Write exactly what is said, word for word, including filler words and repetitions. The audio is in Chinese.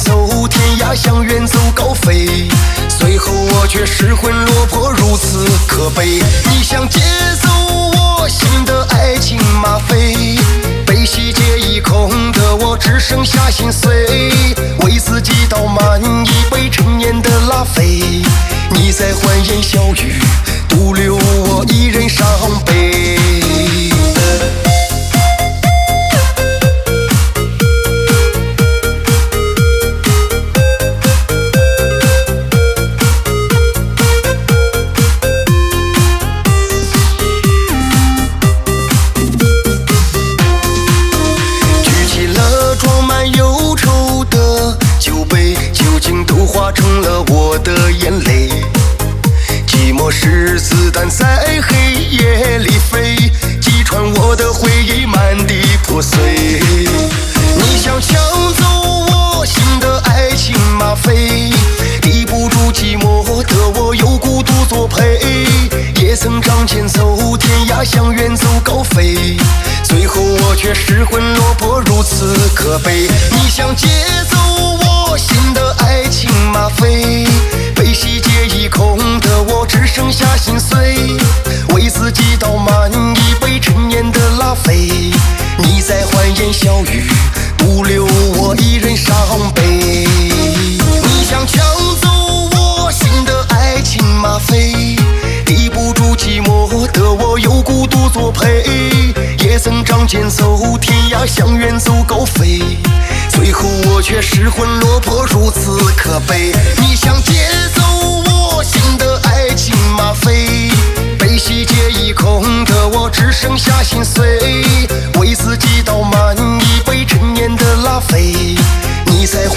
走天涯，向远走高飞。随后我却失魂落魄，如此可悲。你想劫走我心的爱情吗啡，悲喜皆已空的我只剩下心碎，为自己倒满一杯陈年的拉菲。你在欢言笑语，独留我一人伤悲。化成了我的眼泪，寂寞是子弹在黑夜里飞，击穿我的回忆，满地破碎。你想抢走我心的爱情吗啡，抵不住寂寞的我有孤独作陪。也曾仗剑走天涯，向远走高飞，最后我却失魂落魄，如此可悲。你想劫走我心的爱情吗啡，悲喜皆已空的我只剩下心碎，为自己倒满一杯陈年的拉菲。你在欢言笑语，独留我一人伤悲。你想抢走我心的爱情吗啡，抵不住寂寞的我有孤独作陪。也曾仗剑走天涯，向远走高飞，最后我却失魂落魄，如此可悲。你想劫走我心的爱情吗啡，悲喜皆已空的我只剩下心碎，为自己倒满一杯陈年的拉菲。你在